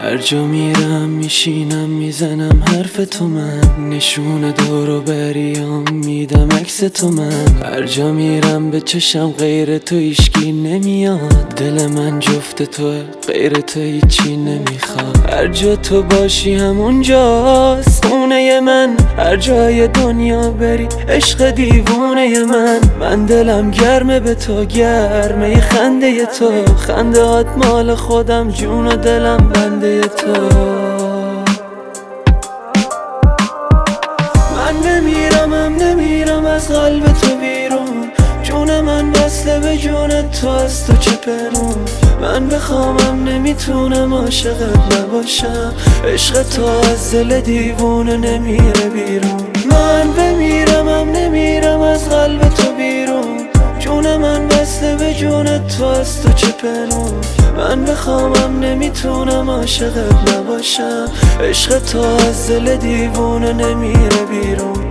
هر جا میرم میشینم میزنم حرف تو، من نشون دور و بریام میدم عکس تو. من هر جا میرم به چشم غیر تو هیچکی نمیاد، دل من جفت توه غیر تو هیچی نمیخواد. هر جا تو باشی همونجاست خونه من، هر جای دنیا بری عشق دیوونه من دلم گرمه به تو، گرمه خنده تو، خنده هات مال خودم، جون و دلم بنده تو. من نمیرم از قلب تو بیرون، جون من بسته به جون تو، از تو چه پنون. من بخوامم نمیتونم عاشقت نباشم، عشق تو از دل دیوونه نمیره بیرون. من نمیرم از قلب تو بیرون، جون من بسته به جون تو، از تو چه پنون. من بخوامم نمیتونم عاشقت نباشم، عشق تو از دل دیوونه نمیره بیرون.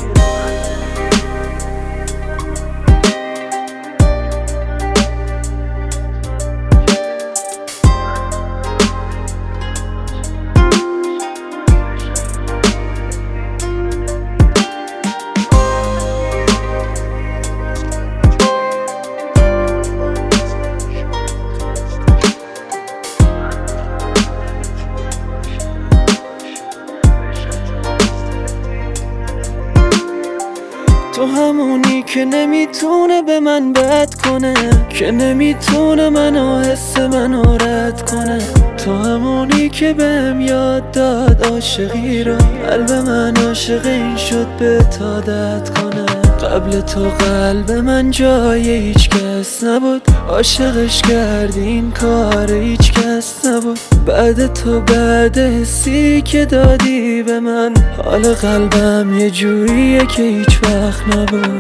تو همونی که نمیتونه به من بد کنه، که نمیتونه منو حس منو رد کنه. تو همونی که بهم یاد داد عاشقی رو، قلب من عاشق این شد به عادت کنه. قبل تو قلب من جای هیچ کس نبود، عاشقش کردی این کار هیچ کس نبود. بعد تو بعد حسی که دادی به من، حال قلبم یه جوریه که هیچ وقت نبود.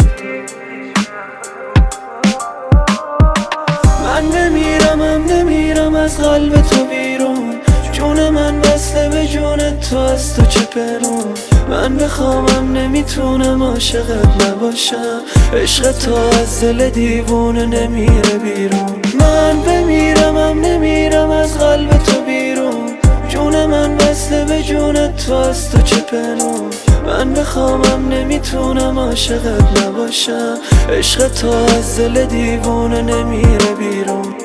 من نمیرم از قلب تو بیرون، جون من بسته به جون تو، از تو چه پنون. من بخوامم نمیتونم عاشقت نباشم، عشق تو از دل دیوونه نمیره بیرون. من نمیرم از قلب تو بیرون، جون من بسته به جون تو، از تو چه پنون. من بخوامم نمیتونم عاشقت نباشم، عشق تو از دل دیوونه نمیره بیرون.